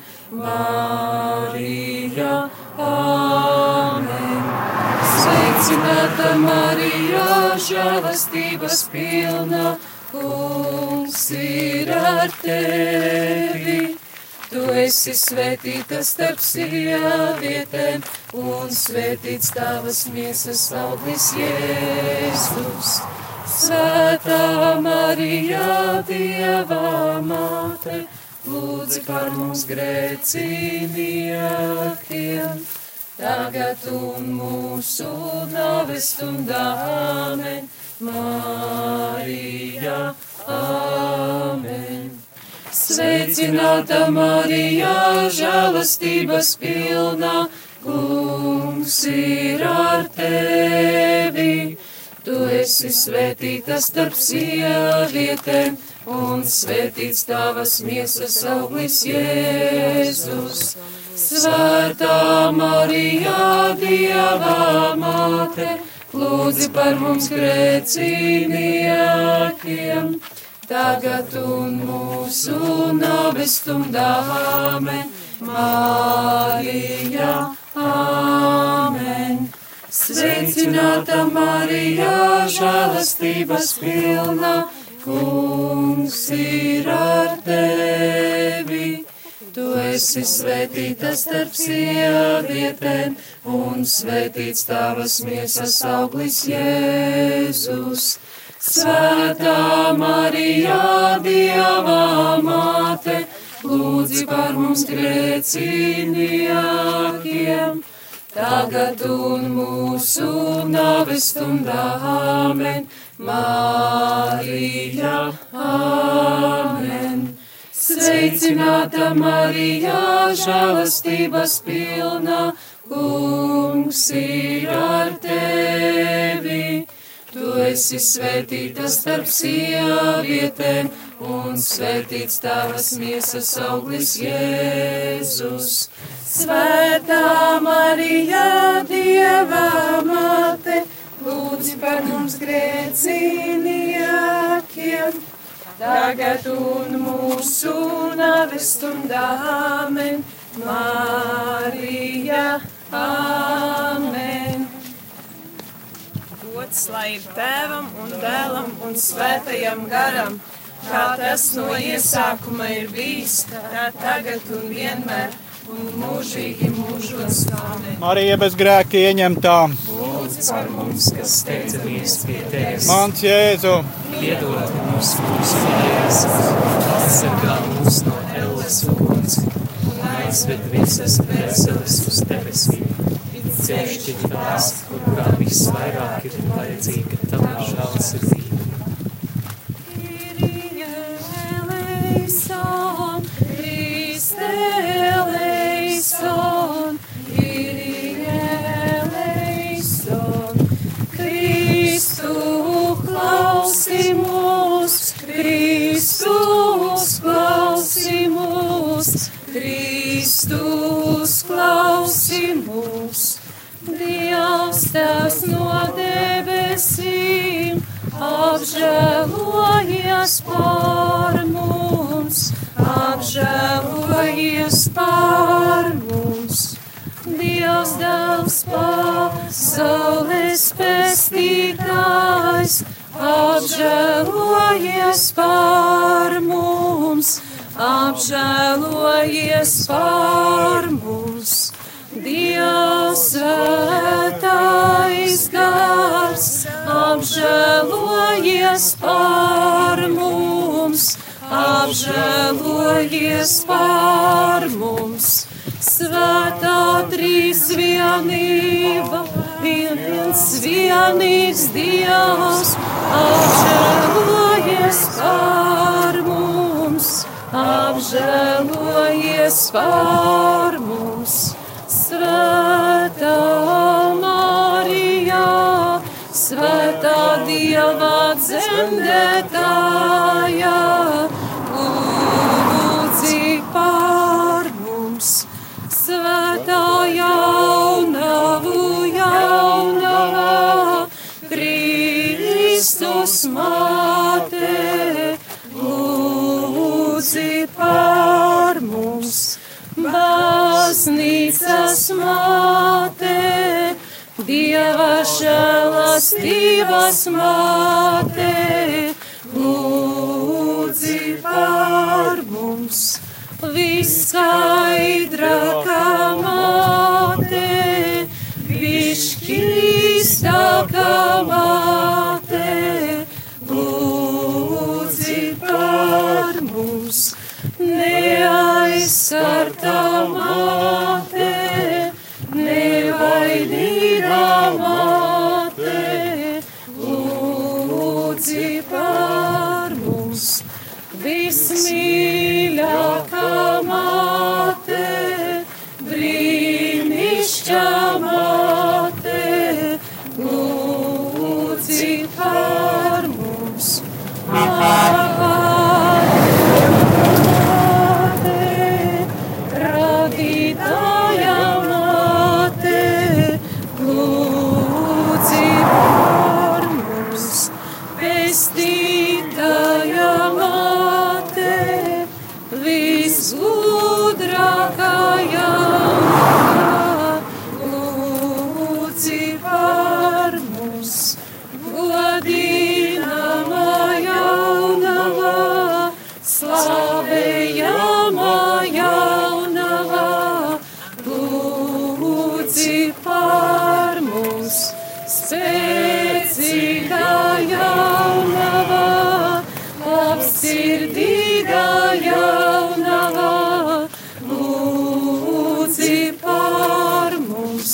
Marija, amen. Sveicināta Marija, žēlastības pilna, Kungs ir ar Tevi. Tu esi svētīta starp sievietēm, un svētīts tavas miesas auglis Jēzus. Svētā Marija, Dieva māte, lūdzi par mums grēciniekiem, tagad un mūsu nāves stundā. Āmen. Marija, āmen. Sveicināta Marija, žēlastības pilnā, Kungs ir ar tevi. Tu esi svētīta starp sievietēm, un svētīts tavas miesas auglis Jēzus. Svētā Marija, Dieva māte, lūdzi par mums grēciniekiem, tagad un mūsu nāves stundā. Āmen. Marija, āmen. Sveicināta Marija, žēlastības pilnā, Kungs ir ar tevi. Tu esi svētīta starp sievietēm, un svētīts tavas miesas auglis Jēzus. Svētā Marija, Dieva māte, lūdzi par mums grēciniekiem, tagad un mūsu nāves stundā. Āmen. Marija, āmen. Sveicināta Marija, žēlastības pilnā, Kungs ir ar tevi. Tu esi svētīta starp sievietēm, un svētīts tavas miesas auglis Jēzus. Svētā Marija, Dieva māte, lūdzi par mums grēciniekiem, tagad un mūsu nāves stundā. Āmen. Marija, āmen. Gods lai ir Tēvam un Dēlam un Svētajam garam, kā tas no iesākuma ir bijis, tā tagad un vienmēr, un mūžīgi mūžos. Āmen. Marija bez grēka ieņemtā, Lūdzi par mums, kas steidzamies pie tevis. mans Jēzu, Piedod mums mūsu vainas, aizsargā mūs no elles uguns, un aizved visas dvēseles uz debesīm. Ceļšķi tās, kurā visvairāk ir vajadzīga tava žēlsirdība. Kyrie eleison, Christe eleison, Kyrie eleison, Kristu klausi mūs, Kristus klausi mūs, Kristus klausi mūs. Dievs Tēvs no debesīm, apžēlojies par mums, apžēlojies par mums. Dievs Dēls pasaules pestītājs, apžēlojies par mums, apžēlojies par mums. Dievs svētais gars, apžēlojies par mums, apžēlojies par mums. Svētā trīsvienība, viens vienīgs Dievs, apžēlojies par mums, apžēlojies par mums. Svētā Marija, svētā Dieva dzemdētāja, lūdzi par mums. Svētā jaunavu jaunavā, Kristus māte, lūdzi par mums. Baznīcas māte, Dieva žēlastības māte, lūdzi par mums. viskaidrākā māte, višķīstākā māte, lūdzi par mums, neaizskartā māte, nevainīgā māte, lūdzi par mums, vismīļākā māte, brīnišķā māte, lūdzi par mums. Māte, radītāja māte, lūdzi par mums. Pestītāja māte, visgudrākajā, lūdzi par mums. Godinamā jaunavā, slavējamā jaunavā, lūdzi par mums. Spēcīgā jaunavā, labsirdīgā jaunavā, lūdzi par mums.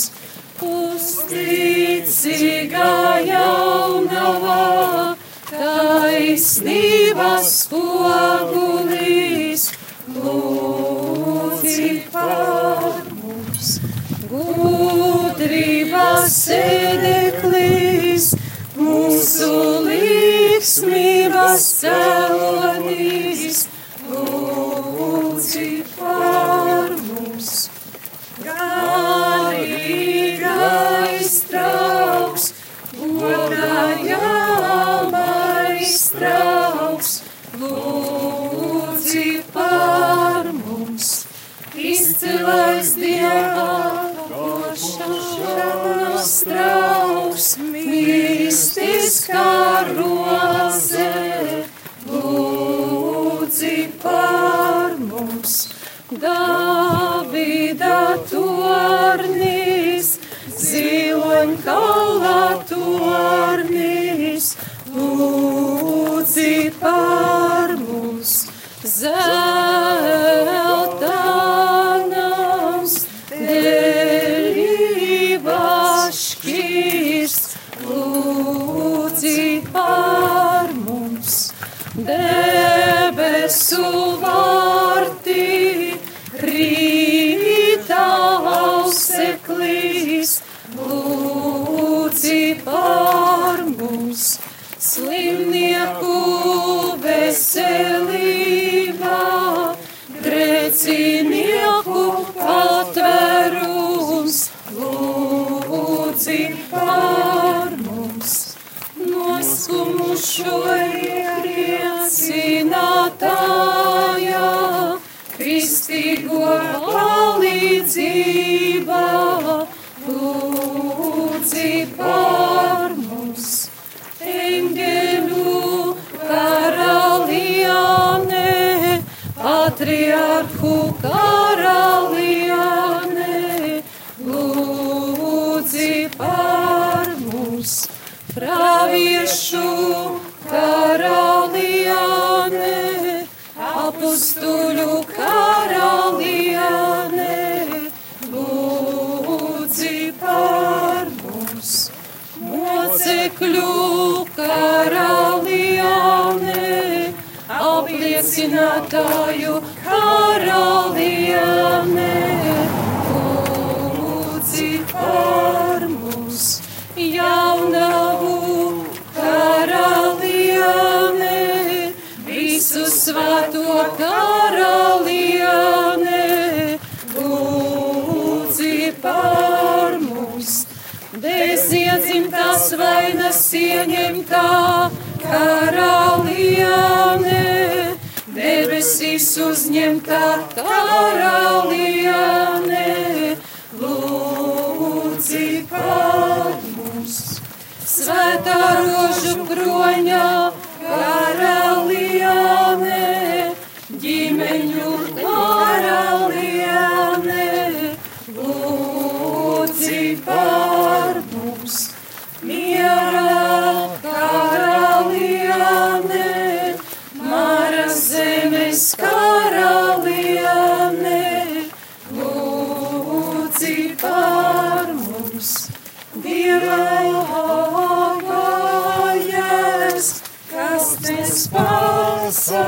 Uzticīgā jaunavā, taisnības spogulīs, lūdzi par mums. Gudrības sēdeklis, mūsu līksmības cēlonis, lūdzi par mums. Garīgais trauks, godājamais trauks, lūdzi par mums. Izcilais Dievā, gošanas trauks, mistiskā roze, lūdzi par mums. Davida tornis, ziloņkala tornis, lūdzi par mums. Zelta nams, derības šķirsts, lūdzi par mums. Debesu vārti, rīta auseklīs, lūdzi par mums. Slimnieku veselībā, grēcinieku patvērums, lūdzi par mums. Noskumušo iepriecinātājā, kristīgo palīdzībā, lūdzi par mums. Eņģeļu karaliene, patriarhu karaliene, lūdzi par mums. Praviešu karaliene, apustuļu karaliene, lūdzi par mums. Mocekļu karaliene, apliecinātāju karaliene, lūdzi par mums. Jaunavu karaliene, visu svēto karaliene, lūdzi par mums. Desiedzimtās vainas ieņemtā karaliene, debesīs uzņemtā karaliene, lūdzi par mums. Svētā rožu kroņā karaliene, ģimeņu karaliene,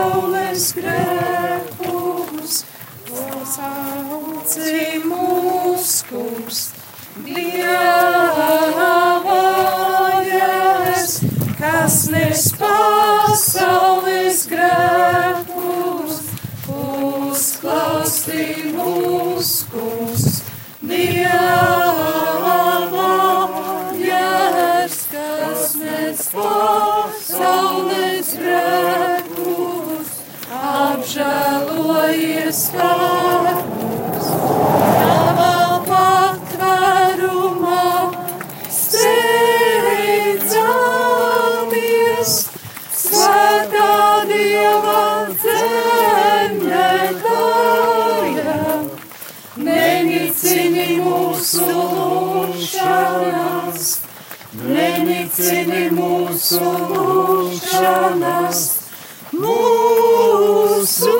pasaules grēkus, sauci mūs, kungs, Dieva jēs, kas nes pasaules grēkus, uzklausi mūs, kungs, Dieva jēs, kas nes pasaules grēkus, apžēlojies par mums. Tavā patvērumā steidzamies, svētā Dieva dzemdētāja, nenicini mūsu lūgšanas, nenicini mūsu lūgšanas, mūsu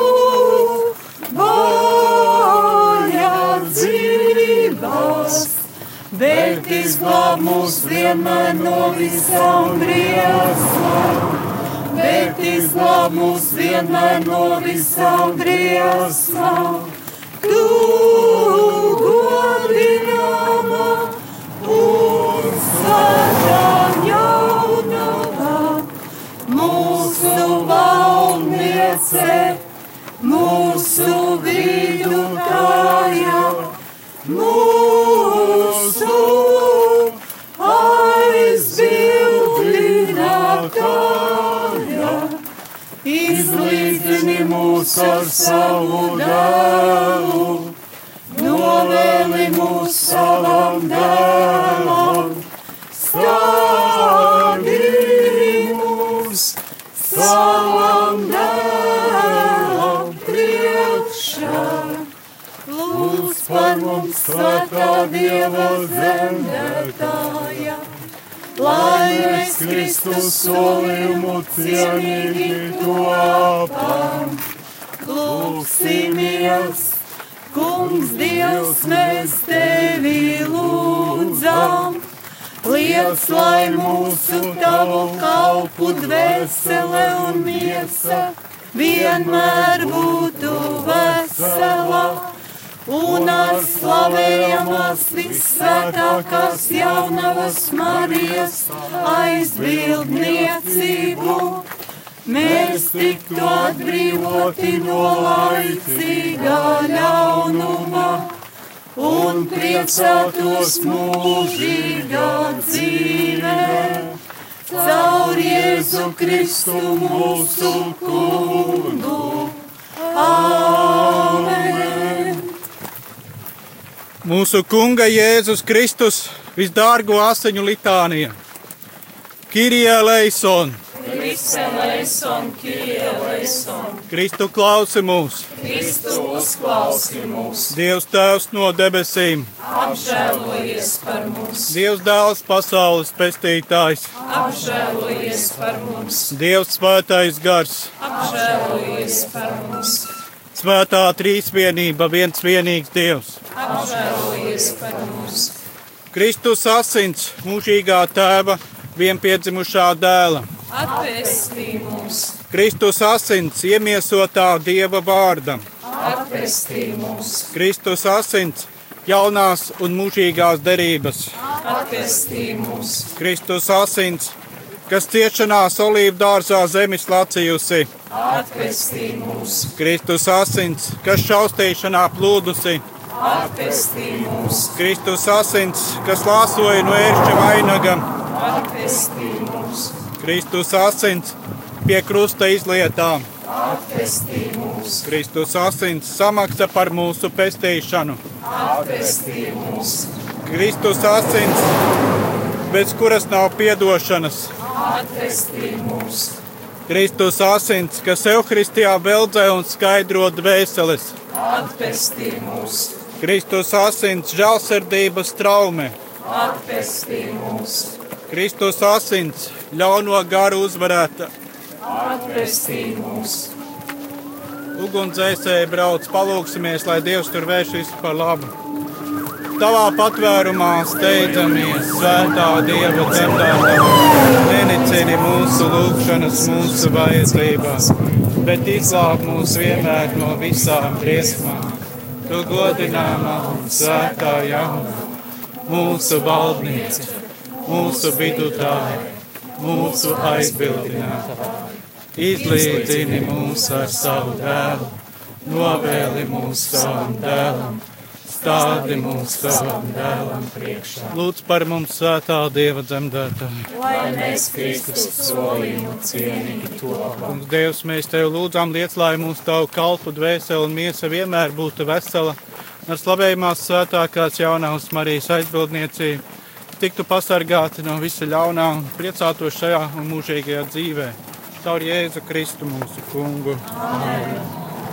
vajadzības, bet izglāb mūs vienmēr no visām briesmām, bet izglāb mūs vienmēr no visām briesmām. Tu godināma un svētā jaunava, mūsu valdniece, mūsu vidutāja, mūsu aizbildinātāja, izlīdzini mūs ar savu dēlu, novēli mūs savam dēlam, stādīni mūs savam dēlam priekšā. Lūdz par mums svētā Dieva dzemdētāja, lai mēs Kristus solījumu cienīgi to apam. Lūksimies, Kungs Dievs, mēs tevi lūdzam, liec, lai mūsu tavu kalpu dvēsele un miesa vienmēr būtu vesela, un ar slavējamās vissvētākās jaunavas Marijas aizbildniecību mēs tiktu atbrīvoti no laicīgā ļaunuma un priecātos mūžīgā dzīvē caur Jēzu Kristu mūsu kungu. Āmen! Mūsu Kunga Jēzus Kristus visdārgo asiņu litānija. Kyrie eleison! Kriste eleison, Kyrie eleison! Kristu klausi mūs! Kristu uzklausi mūs! Dievs Tēvs no debesīm! Apžēlojies par mums! Dievs Dēls pasaules pestītājs! Apžēlojies par mums! Dievs Svētais Gars! Apžēlojies par mums! Svētā trīsvienība, viens vienīgs Dievs! Apžēlojies par mums! Kristus asins, mūžīgā Tēva, vienpiedzimušā dēla. Atpestī mūs! Kristus asins, iemiesotā Dieva vārda. Atpestī mūs! Kristus asins, jaunās un mūžīgās derības. Atpestī mūs! Kristus asins, kas ciešanās olīvu dārzā zemes lacījusi. Atpestī mūs! Kristus asins, kas šaustīšanā plūdusi. Atpestī mūs! Kristus asins, kas lāsoja no ērča vainaga. Atpestī mūs! Kristus asins, pie krusta izlietām. Atpestī mūs! Kristus asins, samaksa par mūsu pestīšanu. Atpestī mūs! Kristus asins, bez kuras nav piedošanas. Atpestī mūs! Kristus asins, kas Euharistijā veldzē un skaidro dvēseles. Atpestī mūs! Kristus asins, žēlsirdības traume. Atpestī mūs! Kristus asins, ļauno garu uzvarēta. Atpestī mūs! Ugunsdzēsēji brauc, palūksimies, lai Dievs tur vērš visu par labu. Tavā patvērumā steidzamies, svētā Dieva dzemdētāja, nenicini mūsu lūgšanas, mūsu vajadzībās. bet izglāb mūs vienmēr no visām briesmām. Tu godināmā un svētā jaunā, mūsu valdniece, mūsu vidutāja, mūsu aizbildinātāja. Izlīdzini mūs ar savu dēlu, novēli mūs savam dēlam, stādi mūs savam dēlam priekšā. Lūdz par mums svētā Dieva dzemdētāju. Lai mēs Kristus solījumu cienīgi topam. Kungs, Dievs, mēs Tev lūdzām, liec, lai mūsu Tavu kalpu dvēseli un miesa vienmēr būtu vesela, ar slavējumās svētākās jaunās Marijas aizbildniecību, tiktu pasargāti no visa ļaunā un priecātos šajā un mūžīgajā dzīvē. Caur Jēzu Kristu mūsu kungu. Amen.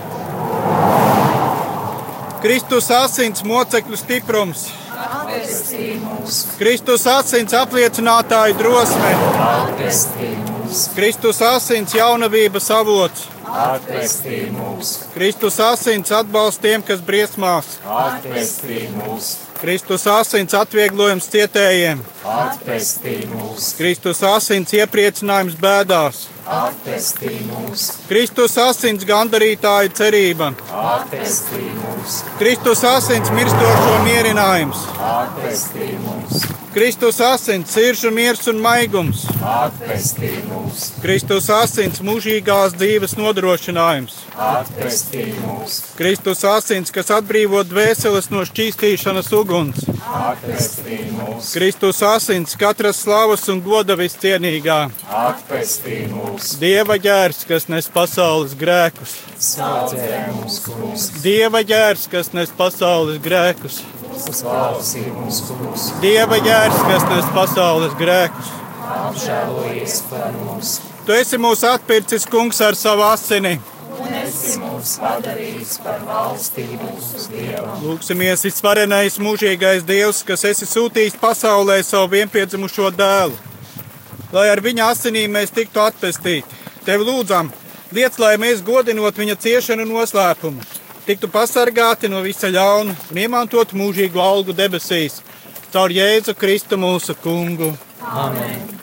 Kristus asins mocekļu stiprums. Atvestī mūs. Kristus asins apliecinātāju drosme. Atvestī mūs. Kristus asins jaunavības avots. Atvestī mūs. Kristus asins atbalsts tiem, kas briesmās. Atvestī mūs. Kristus asins atvieglojums cietējiem. Atvestī mūs. Kristus asins iepriecinājums bēdās. Atvestī mūs. Kristus asins gandarītāja cerība. Atvestī mūs. Kristus asins mirstošo mierinājums. Atvestī mūs. Kristus asins sirdžu miers un maigums. Atvestī mūs. Kristus asins mūžīgās dzīves nodrošinājums. Atvestī mūs. Kristus asins, kas atbrīvo dvēseles no šķīstīšanas uguns. Atvestī mūs. Kristus asins, katras slavas un goda viscienīgā. Atvestī mūs. Dieva ģērs, kas nes pasaules grēkus. Saudzē mūs, kungs. Dieva ģērs, kas nes pasaules grēkus. Klausī mūs, kungs. Dieva ģērs, kas nes pasaules grēkus. Apžēlojies par mums. Tu esi mūs atpircis, kungs, ar savu asini. Un esi mūs padarījis par valstību uz Dievam. Lūksimies, visvarenais mūžīgais Dievs, kas esi sūtījis pasaulē savu vienpiedzimušo dēlu, lai ar viņa asinīm mēs tiktu atpestīti. Tev lūdzam, liec, lai mēs godinot viņa ciešanu noslēpumu, tiktu pasargāti no visa ļauna un iemantot mūžīgu algu debesīs, caur Jēzu Kristu mūsu kungu. Amen.